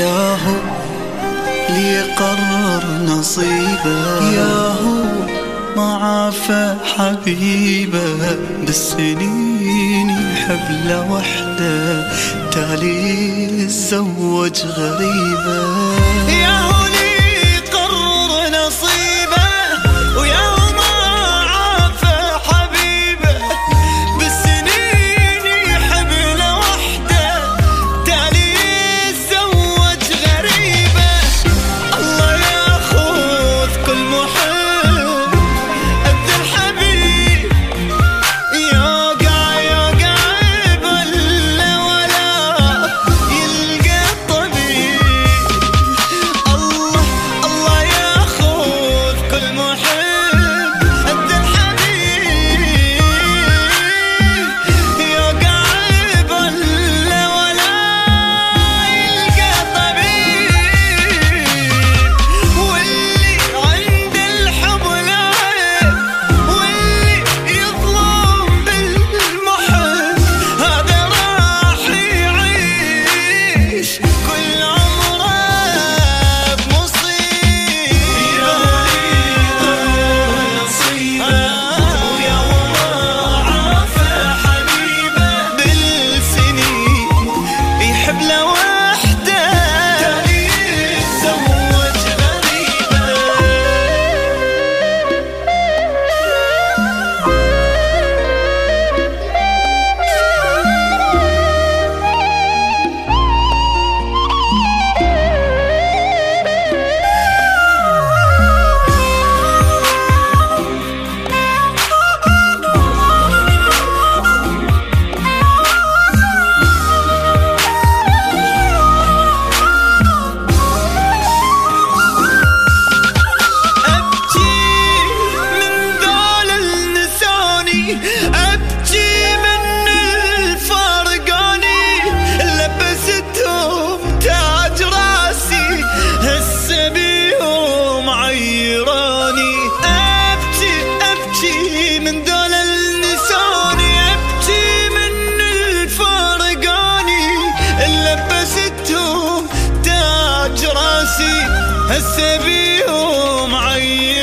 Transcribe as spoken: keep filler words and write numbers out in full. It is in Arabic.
ياهو لي قرر نصيبه، ياهو ما عافى حبيبه، بالسنين يحب له وحده، تالي تزوج غريبه. ياهو لي قرر نصيبه، وياهو ما عافى حبيبه، بالسنين يحب له وحده، تالي تزوج غريبه. الله ياخذ كل محب قد الحبيب، يوقع يوقع بلا ولا يلقى الطبيب. الله الله ياخذ كل محب قد الحبيب، يوقع بلا ولا يلقى طبيب. واللي عند الحب لعب، واللي يظلم بالمحب، هذا راح يعيش كل عمره بمصيبة. ويا ما عافى حبيبه، بالسنين يحب له وحده، تالي يتزوج غريبه. أبكي من ذول النساني، أبكي من الفارقاني، لبستهم تاج راسي، هسه بيهم عيراني. أبكي أبكي من ذول النساني، أبكي من الفارقاني، لبستهم تاج راسي، هسه بيهم عيراني.